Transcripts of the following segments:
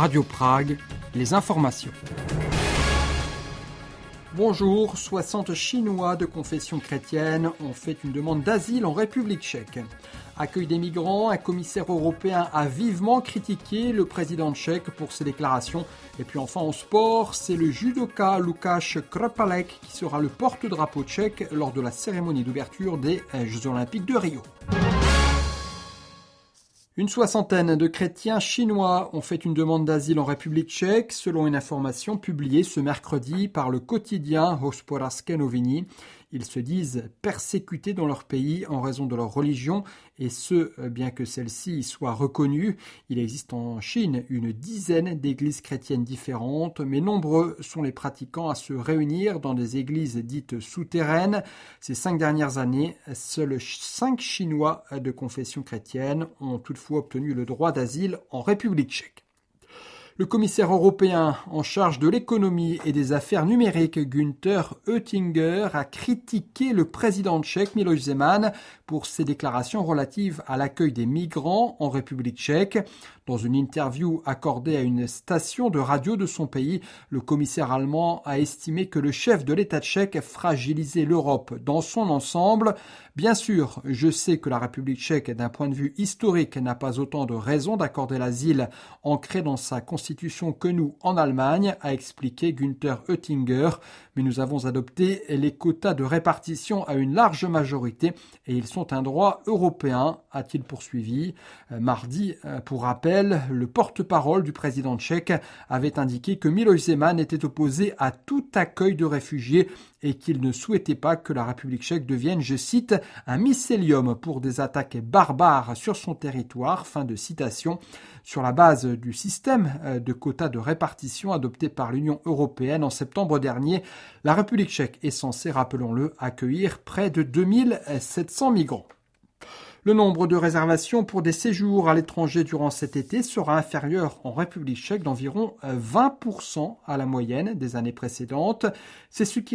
Radio Prague, les informations. Bonjour, 60 Chinois de confession chrétienne ont fait une demande d'asile en République tchèque. Accueil des migrants, un commissaire européen a vivement critiqué le président tchèque pour ses déclarations. Et puis enfin en sport, c'est le judoka Lukáš Krpálek qui sera le porte-drapeau tchèque lors de la cérémonie d'ouverture des Jeux Olympiques de Rio. Une soixantaine de chrétiens chinois ont fait une demande d'asile en République tchèque, selon une information publiée ce mercredi par le quotidien Hospodářské noviny. Ils se disent persécutés dans leur pays en raison de leur religion, et ce, bien que celle-ci soit reconnue. Il existe en Chine une dizaine d'églises chrétiennes différentes, mais nombreux sont les pratiquants à se réunir dans des églises dites souterraines. Ces 5 dernières années, seuls 5 Chinois de confession chrétienne ont toutefois obtenu le droit d'asile en République tchèque. Le commissaire européen en charge de l'économie et des affaires numériques, Günther Oettinger, a critiqué le président tchèque Miloš Zeman pour ses déclarations relatives à l'accueil des migrants en République tchèque. Dans une interview accordée à une station de radio de son pays, le commissaire allemand a estimé que le chef de l'État tchèque fragilisait l'Europe dans son ensemble. Bien sûr, je sais que la République tchèque, d'un point de vue historique, n'a pas autant de raisons d'accorder l'asile ancré dans sa constitution que nous en Allemagne, a expliqué Günther Oettinger. Mais nous avons adopté les quotas de répartition à une large majorité et ils sont un droit européen, a-t-il poursuivi. Mardi, pour rappel, le porte-parole du président tchèque avait indiqué que Miloš Zeman était opposé à tout accueil de réfugiés et qu'il ne souhaitait pas que la République tchèque devienne, je cite, un mycélium pour des attaques barbares sur son territoire, fin de citation. Sur la base du système de quotas de répartition adopté par l'Union européenne en septembre dernier, la République tchèque est censée, rappelons-le, accueillir près de 2700 migrants. Le nombre de réservations pour des séjours à l'étranger durant cet été sera inférieur en République tchèque d'environ 20% à la moyenne des années précédentes. C'est ce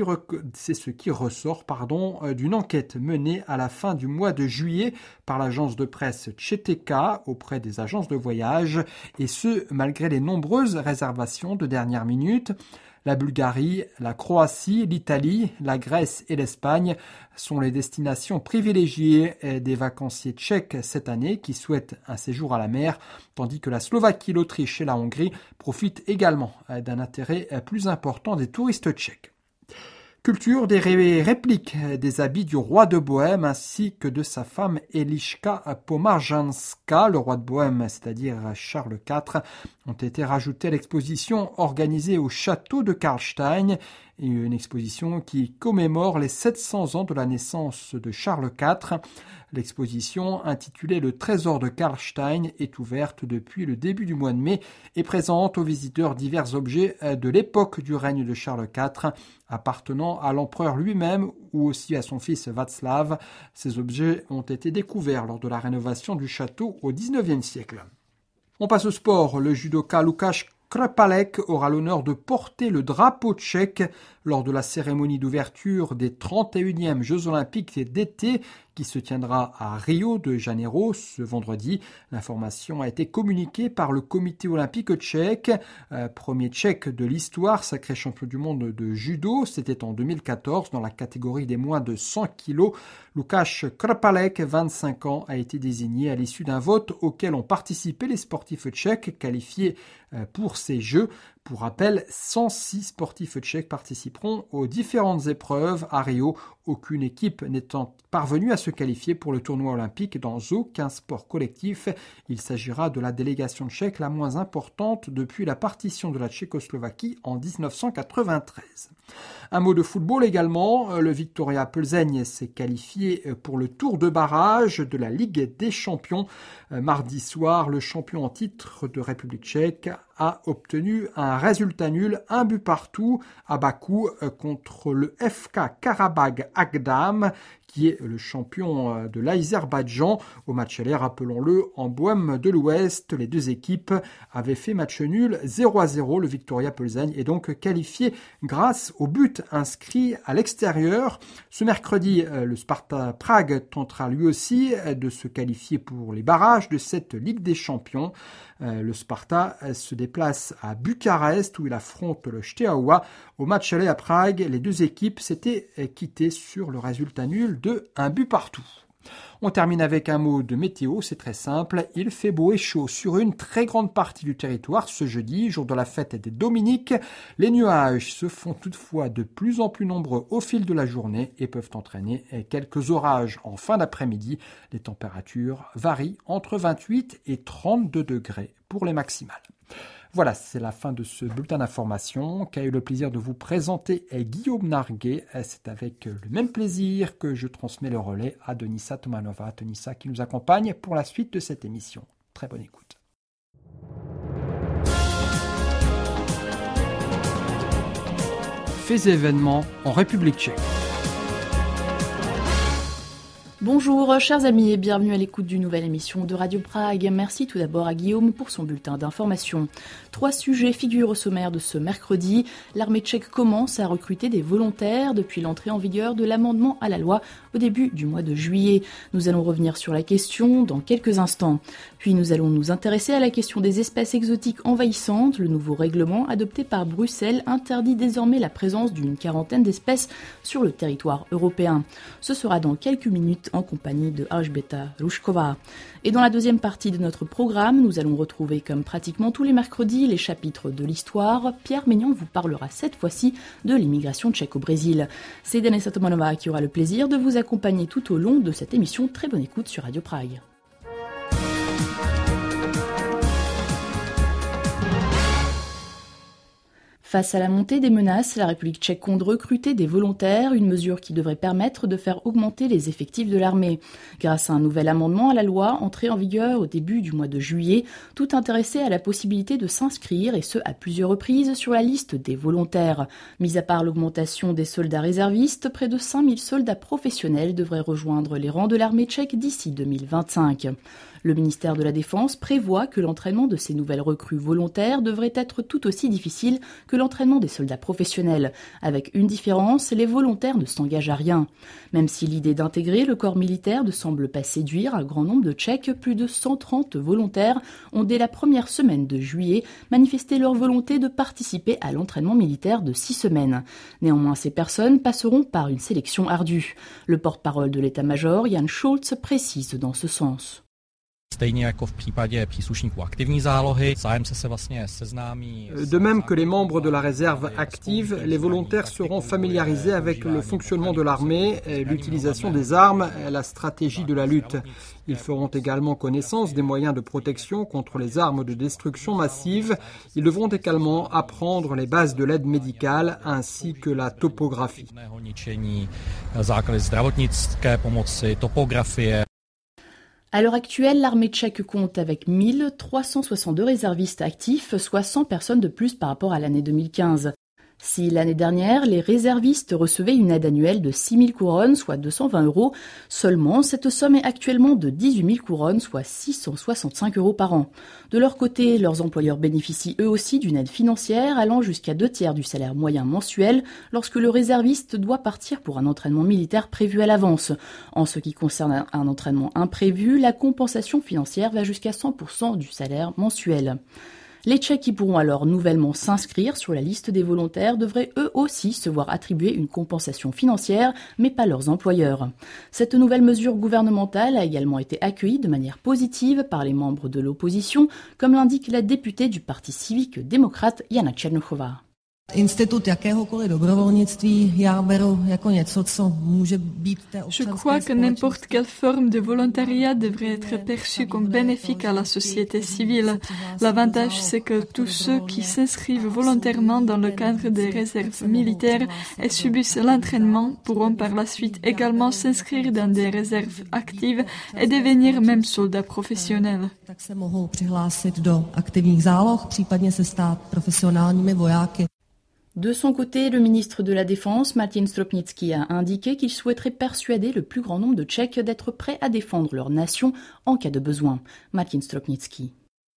qui ressort d'une enquête menée à la fin du mois de juillet par l'agence de presse Četeka auprès des agences de voyage, et ce, malgré les nombreuses réservations de dernière minute. La Bulgarie, la Croatie, l'Italie, la Grèce et l'Espagne sont les destinations privilégiées des vacanciers tchèques cette année qui souhaitent un séjour à la mer, tandis que la Slovaquie, l'Autriche et la Hongrie profitent également d'un intérêt plus important des touristes tchèques. Culture des répliques des habits du roi de Bohême ainsi que de sa femme Eliška Pomarzanska, le roi de Bohême, c'est-à-dire Charles IV, ont été rajoutés à l'exposition organisée au château de Karlstein, une exposition qui commémore les 700 ans de la naissance de Charles IV. L'exposition, intitulée Le Trésor de Karlstein, est ouverte depuis le début du mois de mai et présente aux visiteurs divers objets de l'époque du règne de Charles IV, appartenant à l'empereur lui-même ou aussi à son fils Václav. Ces objets ont été découverts lors de la rénovation du château au XIXe siècle. On passe au sport. Le judoka Lukáš Krpálek aura l'honneur de porter le drapeau tchèque lors de la cérémonie d'ouverture des 31e Jeux Olympiques d'été qui se tiendra à Rio de Janeiro ce vendredi. L'information a été communiquée par le comité olympique tchèque, premier tchèque de l'histoire, sacré champion du monde de judo. C'était en 2014 dans la catégorie des moins de 100 kilos. Lukáš Krpálek, 25 ans, a été désigné à l'issue d'un vote auquel ont participé les sportifs tchèques qualifiés pour ces Jeux. Pour rappel, 106 sportifs tchèques participeront aux différentes épreuves à Rio, aucune équipe n'étant parvenue à se qualifier pour le tournoi olympique dans aucun sport collectif. Il s'agira de la délégation tchèque la moins importante depuis la partition de la Tchécoslovaquie en 1993. Un mot de football également, le Viktoria Plzeň s'est qualifié pour le tour de barrage de la Ligue des Champions. Mardi soir, le champion en titre de République tchèque a obtenu un résultat nul, 1 but partout à Bakou contre le FK Karabag Agdam, qui est le champion de l'Azerbaïdjan. Au match aller, rappelons-le, en Bohême de l'Ouest, les deux équipes avaient fait match nul 0-0. Le Viktoria Plzeň est donc qualifié grâce au but inscrit à l'extérieur. Ce mercredi, le Sparta Prague tentera lui aussi de se qualifier pour les barrages de cette Ligue des Champions. Le Sparta se déplace à Bucarest où il affronte le Steaua. Au match aller à Prague, les deux équipes s'étaient quittées sur le résultat nul de 1-1. On termine avec un mot de météo, c'est très simple. Il fait beau et chaud sur une très grande partie du territoire ce jeudi, jour de la fête des Dominiques. Les nuages se font toutefois de plus en plus nombreux au fil de la journée et peuvent entraîner quelques orages en fin d'après-midi. Les températures varient entre 28 et 32 degrés pour les maximales. Voilà, c'est la fin de ce bulletin d'information qu'a eu le plaisir de vous présenter Guillaume Narguet. C'est avec le même plaisir que je transmets le relais à Denisa Tomanova. Denisa qui nous accompagne pour la suite de cette émission. Très bonne écoute. Faits et événements en République tchèque. Bonjour chers amis et bienvenue à l'écoute d'une nouvelle émission de Radio Prague. Merci tout d'abord à Guillaume pour son bulletin d'information. 3 sujets figurent au sommaire de ce mercredi. L'armée tchèque commence à recruter des volontaires depuis l'entrée en vigueur de l'amendement à la loi au début du mois de juillet. Nous allons revenir sur la question dans quelques instants. Puis nous allons nous intéresser à la question des espèces exotiques envahissantes. Le nouveau règlement adopté par Bruxelles interdit désormais la présence d'une 40aine d'espèces sur le territoire européen. Ce sera dans quelques minutes en compagnie de Alžběta Rušková. Et dans la deuxième partie de notre programme, nous allons retrouver comme pratiquement tous les mercredis les chapitres de l'histoire. Pierre Maignan vous parlera cette fois-ci de l'immigration tchèque au Brésil. C'est Denisa Tomanova qui aura le plaisir de vous accompagner tout au long de cette émission. Très bonne écoute sur Radio Prague. Face à la montée des menaces, la République tchèque compte recruter des volontaires, une mesure qui devrait permettre de faire augmenter les effectifs de l'armée. Grâce à un nouvel amendement à la loi, entré en vigueur au début du mois de juillet, tout intéressé a la possibilité de s'inscrire, et ce à plusieurs reprises, sur la liste des volontaires. Mis à part l'augmentation des soldats réservistes, près de 5000 soldats professionnels devraient rejoindre les rangs de l'armée tchèque d'ici 2025. Le ministère de la Défense prévoit que l'entraînement de ces nouvelles recrues volontaires devrait être tout aussi difficile que l'entraînement des soldats professionnels. Avec une différence, les volontaires ne s'engagent à rien. Même si l'idée d'intégrer le corps militaire ne semble pas séduire un grand nombre de Tchèques, plus de 130 volontaires ont dès la première semaine de juillet manifesté leur volonté de participer à l'entraînement militaire de 6 semaines. Néanmoins, ces personnes passeront par une sélection ardue. Le porte-parole de l'état-major, Jan Schulz, précise dans ce sens. De même que les membres de la réserve active, les volontaires seront familiarisés avec le fonctionnement de l'armée, l'utilisation des armes, la stratégie de la lutte. Ils feront également connaissance des moyens de protection contre les armes de destruction massive. Ils devront également apprendre les bases de l'aide médicale ainsi que la topographie. À l'heure actuelle, l'armée tchèque compte avec 1362 réservistes actifs, soit 100 personnes de plus par rapport à l'année 2015. Si l'année dernière, les réservistes recevaient une aide annuelle de 6 000 couronnes, soit 220 €, seulement cette somme est actuellement de 18 000 couronnes, soit 665 € par an. De leur côté, leurs employeurs bénéficient eux aussi d'une aide financière allant jusqu'à 2/3 du salaire moyen mensuel lorsque le réserviste doit partir pour un entraînement militaire prévu à l'avance. En ce qui concerne un entraînement imprévu, la compensation financière va jusqu'à 100% du salaire mensuel. Les Tchèques qui pourront alors nouvellement s'inscrire sur la liste des volontaires devraient eux aussi se voir attribuer une compensation financière, mais pas leurs employeurs. Cette nouvelle mesure gouvernementale a également été accueillie de manière positive par les membres de l'opposition, comme l'indique la députée du Parti civique démocrate Jana Černochová. Je crois que n'importe quelle forme de volontariat devrait être perçue comme bénéfique à la société civile. L'avantage, c'est que tous ceux qui s'inscrivent volontairement dans le cadre des réserves militaires et subissent l'entraînement pourront par la suite également s'inscrire dans des réserves actives et devenir même soldats professionnels. De son côté, le ministre de la Défense, Martin Stropnický, a indiqué qu'il souhaiterait persuader le plus grand nombre de Tchèques d'être prêts à défendre leur nation en cas de besoin. Martin Stropnický.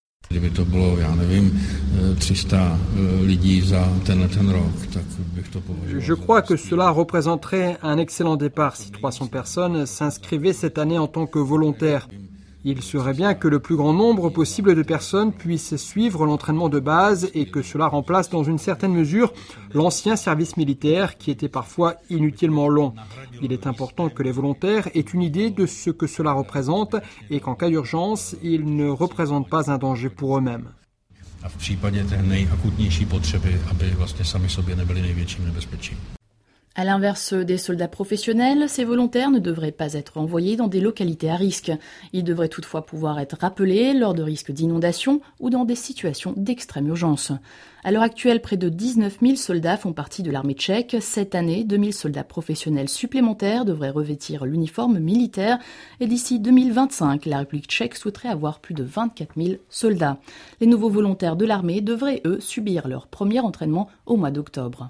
Je crois que cela représenterait un excellent départ si 300 personnes s'inscrivaient cette année en tant que volontaires. Il serait bien que le plus grand nombre possible de personnes puissent suivre l'entraînement de base et que cela remplace dans une certaine mesure l'ancien service militaire qui était parfois inutilement long. Il est important que les volontaires aient une idée de ce que cela représente et qu'en cas d'urgence, ils ne représentent pas un danger pour eux-mêmes. A v případě té nejakutnější potřeby, aby vlastně sami sobě nebyli největším nebezpečím. À l'inverse des soldats professionnels, ces volontaires ne devraient pas être envoyés dans des localités à risque. Ils devraient toutefois pouvoir être rappelés lors de risques d'inondation ou dans des situations d'extrême urgence. À l'heure actuelle, près de 19 000 soldats font partie de l'armée tchèque. Cette année, 2 000 soldats professionnels supplémentaires devraient revêtir l'uniforme militaire. Et d'ici 2025, la République tchèque souhaiterait avoir plus de 24 000 soldats. Les nouveaux volontaires de l'armée devraient, eux, subir leur premier entraînement au mois d'octobre.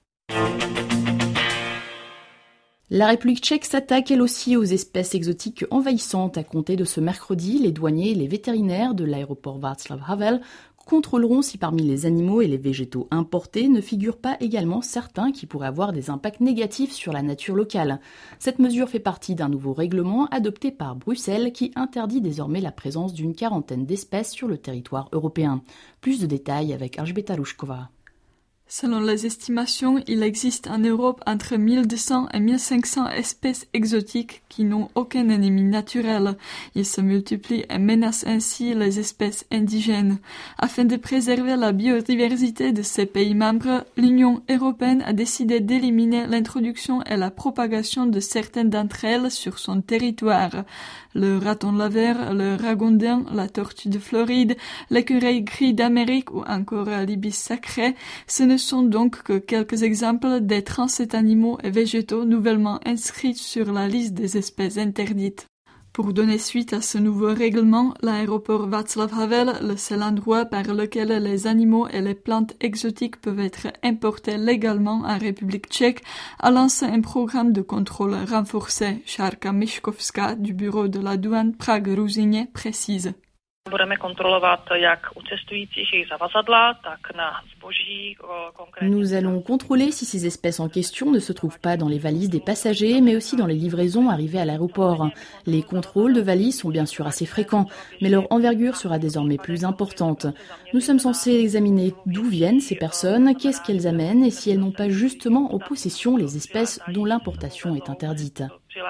La République tchèque s'attaque elle aussi aux espèces exotiques envahissantes. À compter de ce mercredi, les douaniers et les vétérinaires de l'aéroport Václav Havel contrôleront si parmi les animaux et les végétaux importés ne figurent pas également certains qui pourraient avoir des impacts négatifs sur la nature locale. Cette mesure fait partie d'un nouveau règlement adopté par Bruxelles qui interdit désormais la présence d'une quarantaine d'espèces sur le territoire européen. Plus de détails avec Elžbieta Rušková. Selon les estimations, il existe en Europe entre 1200 et 1500 espèces exotiques qui n'ont aucun ennemi naturel. Ils se multiplient et menacent ainsi les espèces indigènes. Afin de préserver la biodiversité de ces pays membres, l'Union européenne a décidé d'éliminer l'introduction et la propagation de certaines d'entre elles sur son territoire. Le raton laveur, le ragondin, la tortue de Floride, l'écureuil gris d'Amérique ou encore l'ibis sacré, ce ne sont donc que quelques exemples des 37 animaux et végétaux nouvellement inscrits sur la liste des espèces interdites. Pour donner suite à ce nouveau règlement, l'aéroport Václav Havel, le seul endroit par lequel les animaux et les plantes exotiques peuvent être importés légalement en République tchèque, a lancé un programme de contrôle renforcé. Šárka Miškovská du bureau de la douane Prague-Ruzyně précise. Nous allons contrôler si ces espèces en question ne se trouvent pas dans les valises des passagers, mais aussi dans les livraisons arrivées à l'aéroport. Les contrôles de valises sont bien sûr assez fréquents, mais leur envergure sera désormais plus importante. Nous sommes censés examiner d'où viennent ces personnes, qu'est-ce qu'elles amènent et si elles n'ont pas justement en possession les espèces dont l'importation est interdite.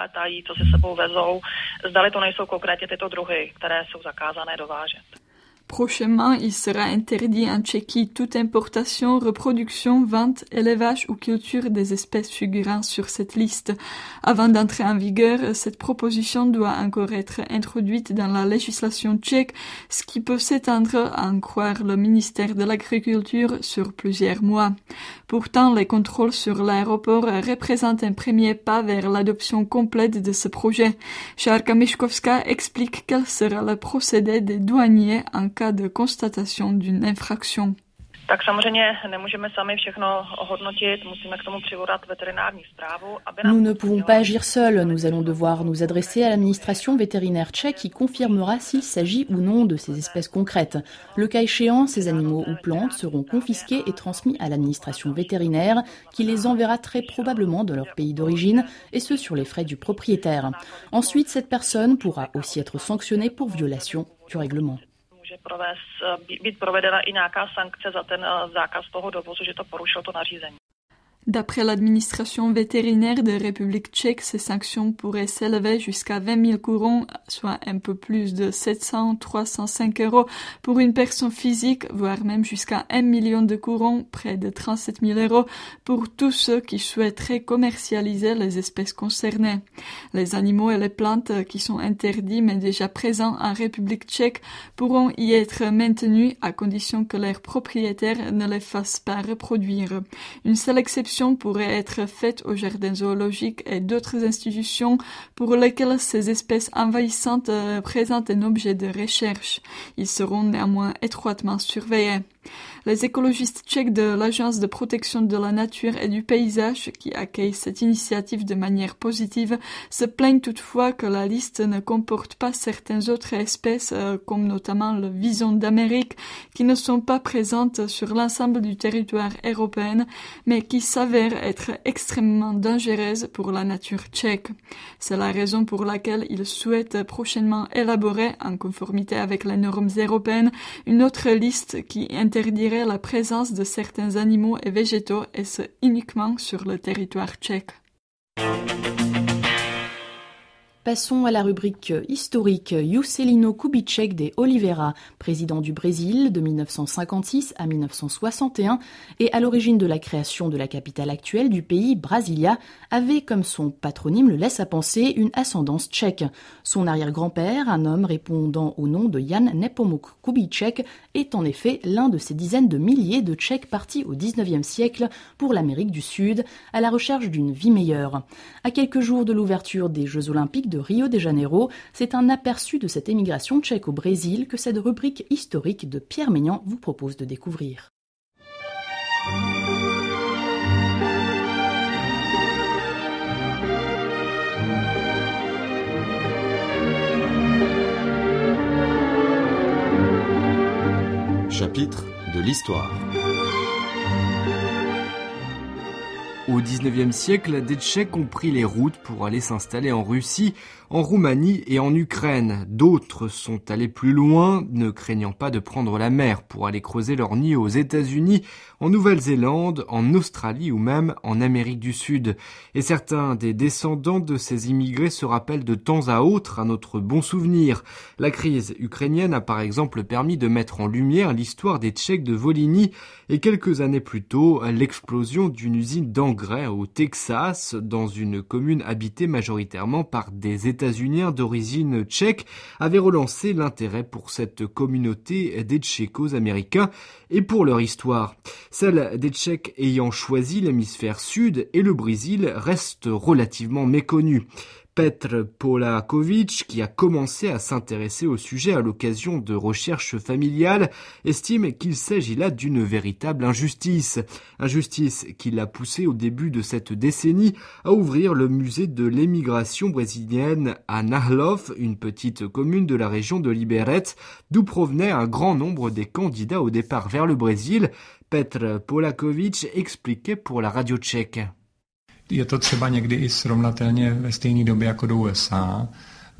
Prochainement, il sera interdit en Tchéquie toute importation, reproduction, vente, élevage ou culture des espèces figurant sur cette liste. Avant d'entrer en vigueur, cette proposition doit encore être introduite dans la législation tchèque, ce qui peut s'étendre, à en croire le ministère de l'Agriculture, sur plusieurs mois. Pourtant, les contrôles sur l'aéroport représentent un premier pas vers l'adoption complète de ce projet. Šárka Miškovská explique quel sera le procédé des douaniers en cas de constatation d'une infraction. Nous ne pouvons pas agir seuls. Nous allons devoir nous adresser à l'administration vétérinaire tchèque qui confirmera s'il s'agit ou non de ces espèces concrètes. Le cas échéant, ces animaux ou plantes seront confisqués et transmis à l'administration vétérinaire qui les enverra très probablement dans leur pays d'origine et ce sur les frais du propriétaire. Ensuite, cette personne pourra aussi être sanctionnée pour violation du règlement. D'après l'administration vétérinaire de République tchèque, ces sanctions pourraient s'élever jusqu'à 20 000 courons, soit un peu plus de 700-305 € pour une personne physique, voire même jusqu'à 1 million de courons, près de 37 000 € pour tous ceux qui souhaiteraient commercialiser les espèces concernées. Les animaux et les plantes qui sont interdits mais déjà présents en République tchèque pourront y être maintenus à condition que leurs propriétaires ne les fassent pas reproduire. Une seule exception pourrait être faite aux jardins zoologiques et d'autres institutions pour lesquelles ces espèces envahissantes présentent un objet de recherche. Ils seront néanmoins étroitement surveillés. Les écologistes tchèques de l'Agence de protection de la nature et du paysage, qui accueillent cette initiative de manière positive, se plaignent toutefois que la liste ne comporte pas certaines autres espèces, comme notamment le vison d'Amérique, qui ne sont pas présentes sur l'ensemble du territoire européen, mais qui s'avèrent être extrêmement dangereuses pour la nature tchèque. C'est la raison pour laquelle ils souhaitent prochainement élaborer, en conformité avec les normes européennes, une autre liste qui interdirait la présence de certains animaux et végétaux, et ce uniquement sur le territoire tchèque. Passons à la rubrique historique. Juscelino Kubitschek de Oliveira, président du Brésil de 1956 à 1961 et à l'origine de la création de la capitale actuelle du pays, Brasilia, avait comme son patronyme, le laisse à penser, une ascendance tchèque. Son arrière-grand-père, un homme répondant au nom de Jan Nepomuk Kubitschek, est en effet l'un de ces dizaines de milliers de Tchèques partis au XIXe siècle pour l'Amérique du Sud, à la recherche d'une vie meilleure. À quelques jours de l'ouverture des Jeux Olympiques de Rio de Janeiro, c'est un aperçu de cette émigration tchèque au Brésil que cette rubrique historique de Pierre Maignan vous propose de découvrir. Chapitre de l'histoire. Au XIXe siècle, des Tchèques ont pris les routes pour aller s'installer en Russie, en Roumanie et en Ukraine. D'autres sont allés plus loin, ne craignant pas de prendre la mer pour aller creuser leur nid aux États-Unis, en Nouvelle-Zélande, en Australie ou même en Amérique du Sud. Et certains des descendants de ces immigrés se rappellent de temps à autre un autre bon souvenir. La crise ukrainienne a par exemple permis de mettre en lumière l'histoire des Tchèques de Volhynie et quelques années plus tôt, l'explosion d'une usine d'engrais au Texas, dans une commune habitée majoritairement par des États-Uniens d'origine tchèque, avait relancé l'intérêt pour cette communauté des Tchécos-américains et pour leur histoire. Celle des Tchèques ayant choisi l'hémisphère sud et le Brésil reste relativement méconnue. Petr Polaković, qui a commencé à s'intéresser au sujet à l'occasion de recherches familiales, estime qu'il s'agit là d'une véritable injustice. Injustice qui l'a poussé au début de cette décennie à ouvrir le musée de l'émigration brésilienne à Narlof, une petite commune de la région de Liberec, d'où provenait un grand nombre des candidats au départ vers le Brésil. Petr Polaković expliquait pour la radio tchèque. Je to třeba někdy i srovnatelně ve stejné době jako do USA.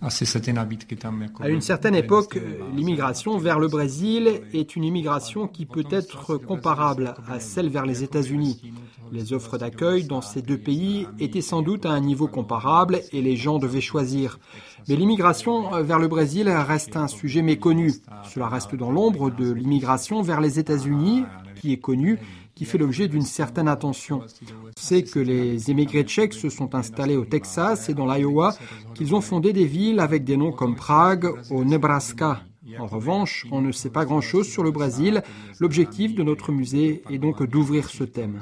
À une certaine époque, l'immigration vers le Brésil est une immigration qui peut être comparable à celle vers les États-Unis. Les offres d'accueil dans ces deux pays étaient sans doute à un niveau comparable et les gens devaient choisir. Mais l'immigration vers le Brésil reste un sujet méconnu. Cela reste dans l'ombre de l'immigration vers les États-Unis, qui est connue, qui fait l'objet d'une certaine attention. On sait que les émigrés tchèques se sont installés au Texas et dans l'Iowa, qu'ils ont fondé des villes avec des noms comme Prague au Nebraska. En revanche, on ne sait pas grand-chose sur le Brésil. L'objectif de notre musée est donc d'ouvrir ce thème.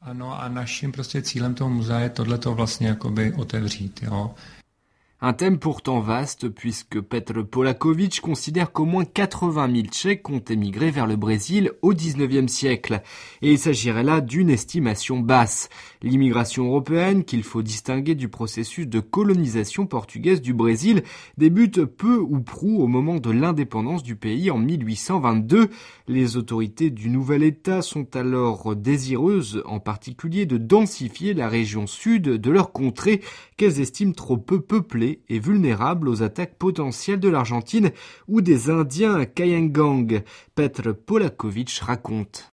Un thème pourtant vaste puisque Petr Polaković considère qu'au moins 80 000 Tchèques ont émigré vers le Brésil au XIXe siècle. Et il s'agirait là d'une estimation basse. L'immigration européenne, qu'il faut distinguer du processus de colonisation portugaise du Brésil, débute peu ou prou au moment de l'indépendance du pays en 1822. Les autorités du nouvel État sont alors désireuses, en particulier de densifier la région sud de leur contrée, qu'elles estiment trop peu peuplée et vulnérable aux attaques potentielles de l'Argentine ou des Indiens Kayengang. Petr Polaković raconte.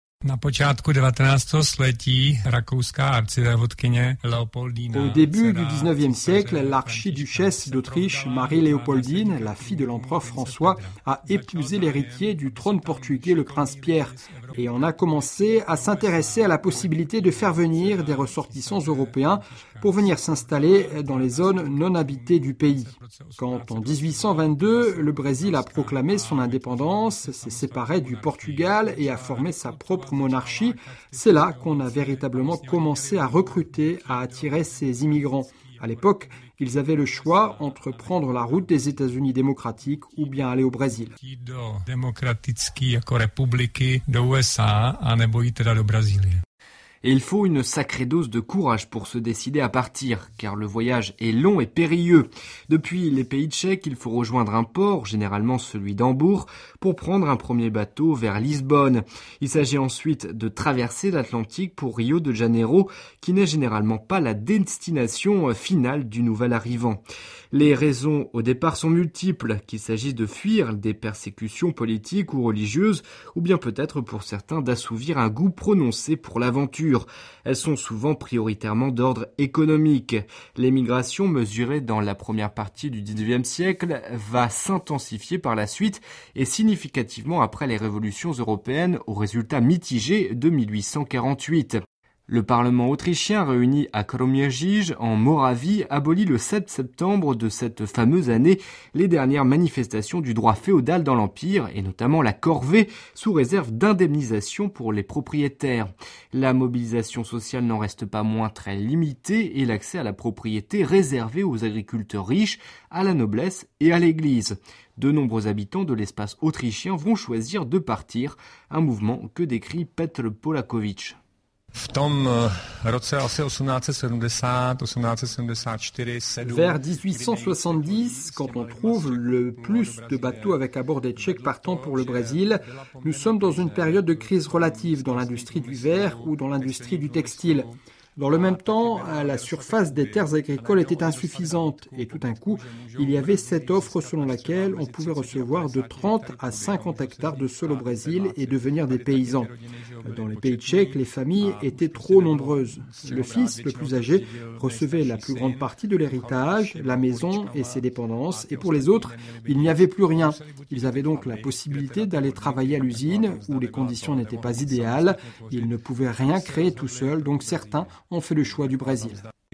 Au début du XIXe siècle, l'archiduchesse d'Autriche, Marie-Léopoldine, la fille de l'empereur François, a épousé l'héritier du trône portugais, le prince Pierre, et on a commencé à s'intéresser à la possibilité de faire venir des ressortissants européens pour venir s'installer dans les zones non habitées du pays. Quand en 1822, le Brésil a proclamé son indépendance, s'est séparé du Portugal et a formé sa propre monarchie, c'est là qu'on a véritablement commencé à recruter, à attirer ces immigrants. À l'époque, ils avaient le choix entre prendre la route des États-Unis démocratiques ou bien aller au Brésil. Et il faut une sacrée dose de courage pour se décider à partir, car le voyage est long et périlleux. Depuis les pays tchèques, il faut rejoindre un port, généralement celui d'Hambourg, pour prendre un premier bateau vers Lisbonne. Il s'agit ensuite de traverser l'Atlantique pour Rio de Janeiro, qui n'est généralement pas la destination finale du nouvel arrivant. Les raisons au départ sont multiples, qu'il s'agisse de fuir des persécutions politiques ou religieuses, ou bien peut-être pour certains d'assouvir un goût prononcé pour l'aventure. Elles sont souvent prioritairement d'ordre économique. L'émigration mesurée dans la première partie du XIXe siècle va s'intensifier par la suite et significativement après les révolutions européennes aux résultats mitigés de 1848. Le Parlement autrichien réuni à Kroměříž en Moravie abolit le 7 septembre de cette fameuse année les dernières manifestations du droit féodal dans l'Empire et notamment la corvée sous réserve d'indemnisation pour les propriétaires. La mobilisation sociale n'en reste pas moins très limitée et l'accès à la propriété réservé aux agriculteurs riches, à la noblesse et à l'Église. De nombreux habitants de l'espace autrichien vont choisir de partir, un mouvement que décrit Petr Polakowicz. Vers 1870, quand on trouve le plus de bateaux avec à bord des Tchèques partant pour le Brésil, nous sommes dans une période de crise relative dans l'industrie du verre ou dans l'industrie du textile. Dans le même temps, la surface des terres agricoles était insuffisante et tout d'un coup, il y avait cette offre selon laquelle on pouvait recevoir de 30 à 50 hectares de sol au Brésil et devenir des paysans. Dans les pays tchèques, les familles étaient trop nombreuses. Le fils, le plus âgé, recevait la plus grande partie de l'héritage, la maison et ses dépendances, et pour les autres, il n'y avait plus rien. Ils avaient donc la possibilité d'aller travailler à l'usine où les conditions n'étaient pas idéales. Ils ne pouvaient rien créer tout seuls, donc certains ont fait le choix du Brésil.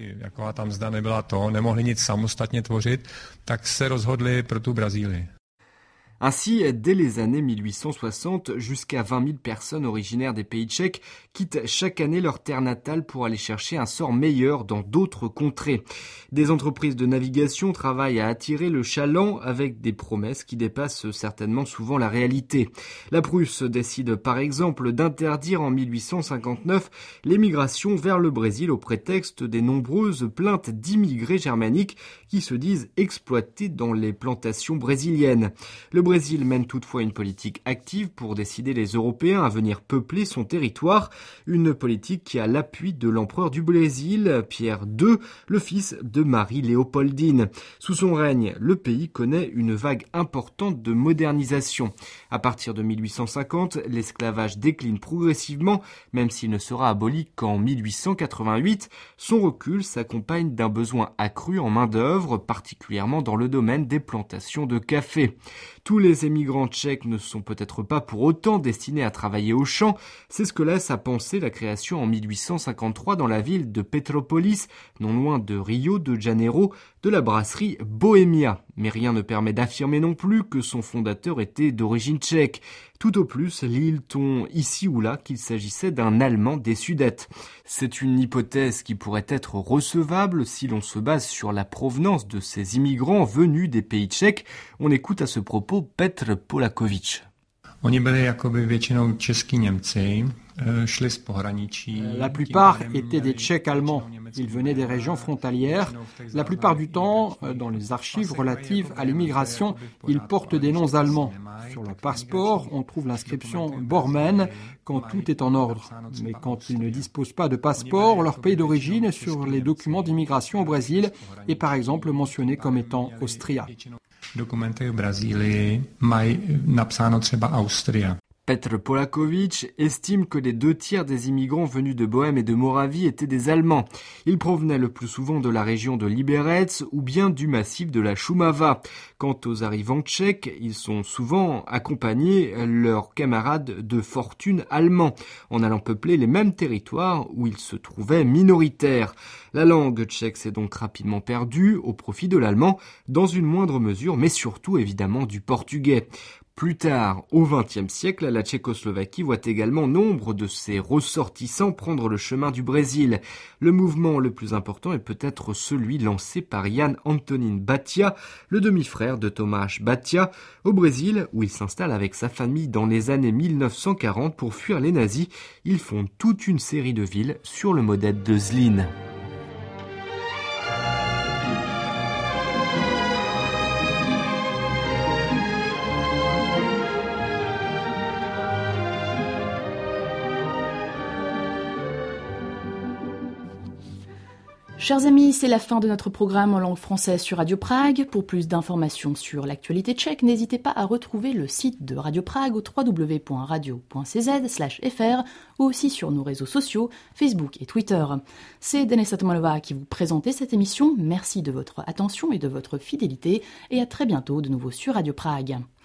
Ainsi, dès les années 1860, jusqu'à 20 000 personnes originaires des pays tchèques quittent chaque année leur terre natale pour aller chercher un sort meilleur dans d'autres contrées. Des entreprises de navigation travaillent à attirer le chaland avec des promesses qui dépassent certainement souvent la réalité. La Prusse décide par exemple d'interdire en 1859 l'émigration vers le Brésil au prétexte des nombreuses plaintes d'immigrés germaniques qui se disent exploités dans les plantations brésiliennes. Le Brésil mène toutefois une politique active pour décider les Européens à venir peupler son territoire, une politique qui a l'appui de l'empereur du Brésil, Pierre II, le fils de Marie Léopoldine. Sous son règne, le pays connaît une vague importante de modernisation. À partir de 1850, l'esclavage décline progressivement, même s'il ne sera aboli qu'en 1888. Son recul s'accompagne d'un besoin accru en main-d'œuvre, particulièrement dans le domaine des plantations de café. Tous les émigrants tchèques ne sont peut-être pas pour autant destinés à travailler au champ. C'est ce que laisse à penser la création en 1853 dans la ville de Petropolis, non loin de Rio de Janeiro, de la brasserie Bohemia. Mais rien ne permet d'affirmer non plus que son fondateur était d'origine tchèque. Tout au plus lit-on ici ou là qu'il s'agissait d'un Allemand des Sudètes. C'est une hypothèse qui pourrait être recevable si l'on se base sur la provenance de ces immigrants venus des pays tchèques. On écoute à ce propos Petr Polakowicz. La plupart étaient des Tchèques allemands. Ils venaient des régions frontalières. La plupart du temps, dans les archives relatives à l'immigration, ils portent des noms allemands. Sur leur passeport, on trouve l'inscription Bormen quand tout est en ordre. Mais quand ils ne disposent pas de passeport, leur pays d'origine sur les documents d'immigration au Brésil est par exemple mentionné comme étant Austria. Petr Polakowicz estime que les 2/3 des immigrants venus de Bohême et de Moravie étaient des Allemands. Ils provenaient le plus souvent de la région de Liberec ou bien du massif de la Šumava. Quant aux arrivants tchèques, ils sont souvent accompagnés leurs camarades de fortune allemands, en allant peupler les mêmes territoires où ils se trouvaient minoritaires. La langue tchèque s'est donc rapidement perdue au profit de l'allemand, dans une moindre mesure, mais surtout évidemment du portugais. Plus tard, au XXe siècle, la Tchécoslovaquie voit également nombre de ses ressortissants prendre le chemin du Brésil. Le mouvement le plus important est peut-être celui lancé par Jan Antonín Batia, le demi-frère de Tomáš Batia, au Brésil, où il s'installe avec sa famille dans les années 1940 pour fuir les nazis. Ils fondent toute une série de villes sur le modèle de Zlín. Chers amis, c'est la fin de notre programme en langue française sur Radio Prague. Pour plus d'informations sur l'actualité tchèque, n'hésitez pas à retrouver le site de Radio Prague au www.radio.cz/fr ou aussi sur nos réseaux sociaux, Facebook et Twitter. C'est Denisa Tomanova qui vous présentait cette émission. Merci de votre attention et de votre fidélité et à très bientôt de nouveau sur Radio Prague.